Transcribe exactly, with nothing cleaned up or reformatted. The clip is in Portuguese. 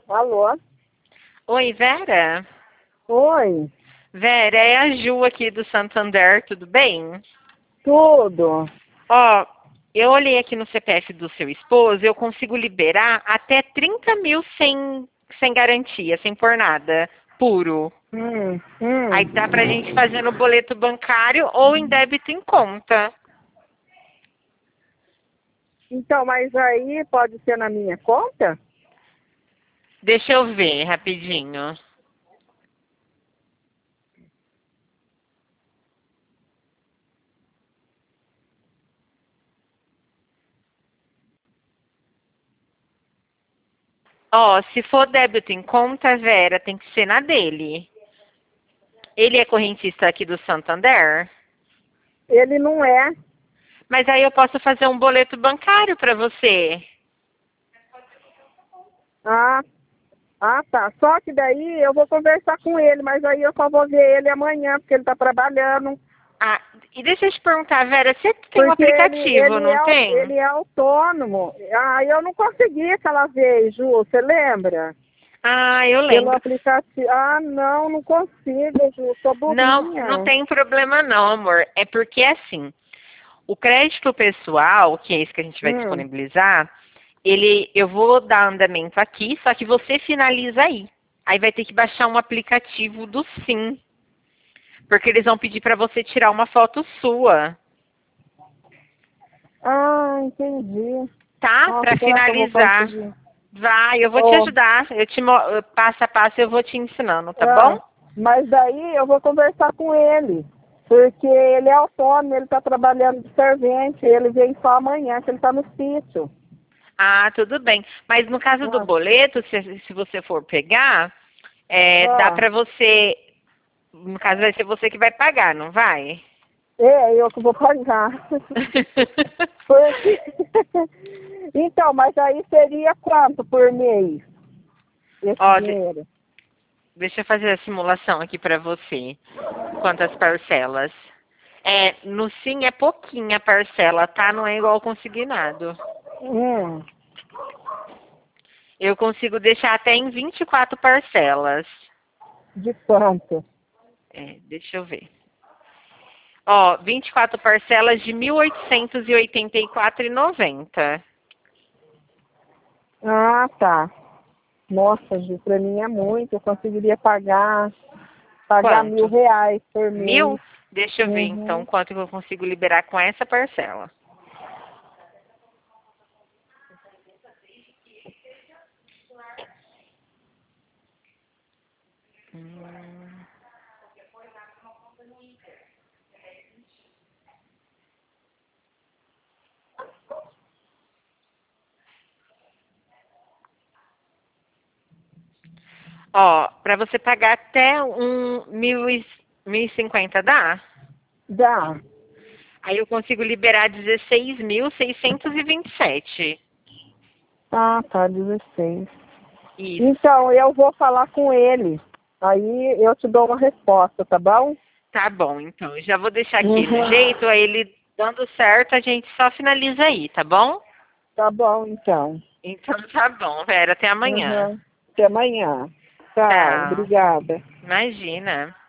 Alô? Oi, Vera? Oi, Vera, é a Ju aqui do Santander, tudo bem? tudo? Ó, eu olhei aqui no C P F do seu esposo, eu consigo liberar até trinta mil sem, sem garantia, sem por nada, puro. Hum, Aí hum. dá pra gente fazer no boleto bancário ou em débito em conta. Então, mas aí pode ser na minha conta? Deixa eu ver rapidinho. Ó, se for débito em conta, Vera, tem que ser na dele. Ele é correntista aqui do Santander? Ele não é. Mas aí eu posso fazer um boleto bancário para você. Ah, ah, tá. Só que daí eu vou conversar com ele, mas aí eu só vou ver ele amanhã, porque ele tá trabalhando. Ah, e deixa eu te perguntar, Vera, você tem um Porque ele, aplicativo, ele, não é, au- tem? ele é autônomo. Ah, eu não consegui aquela vez, Ju, você lembra? Ah, eu Pelo lembro. aplicativo. Ah, não, não consigo, Ju, sou Não, não burrinha. tem problema não, amor. É porque assim, o crédito pessoal, que é esse que a gente vai Hum. disponibilizar, ele, eu vou dar andamento aqui, só que você finaliza aí. Aí vai ter que baixar um aplicativo do Sim, porque eles vão pedir para você tirar uma foto sua, Ah, entendi. tá? Nossa, Para será que eu vou finalizar. conseguir? Vai, eu vou te Oh, ajudar. Eu te mo- eu- passo a passo eu vou te ensinando, tá bom? ah, mas daí eu vou conversar com ele. Porque ele é autônomo, ele está trabalhando de servente, ele vem só amanhã, que ele está no sítio. Ah, tudo bem. Mas no caso do Ah, boleto, se, se você for pegar, é, dá ah, pra você. No caso, vai ser você que vai pagar, não vai? é, eu que vou pagar. Porque... Então, mas aí seria quanto por mês esse Ó, de- dinheiro? deixa eu fazer a simulação aqui pra você. Quantas parcelas? É, no Sim é pouquinha parcela, tá? Não é igual consignado. Hum, Eu consigo deixar até em vinte e quatro parcelas. de quanto? É, deixa eu ver. Ó, vinte e quatro parcelas de mil oitocentos e oitenta e quatro e noventa. Ah, tá. Nossa, Ju, pra mim é muito. Eu conseguiria pagar, pagar mil Quanto? reais por mês. Mil? Deixa eu ver então Uhum. quanto que eu consigo liberar com essa parcela. Hum. Ó, para você pagar até um mil e, mil e cinquenta dá? Dá. Aí eu consigo liberar dezesseis mil seiscentos e vinte e sete. Ah, tá, dezesseis. Isso. Então, eu vou falar com ele. Aí eu te dou uma resposta, tá bom? Tá bom, então. Eu já vou deixar aqui no Uhum. jeito, aí ele dando certo, a gente só finaliza aí, tá bom? Tá bom, então. Então tá bom, Vera. Até amanhã. Uhum. Até amanhã. Tchau, Tchau. obrigada. Imagina.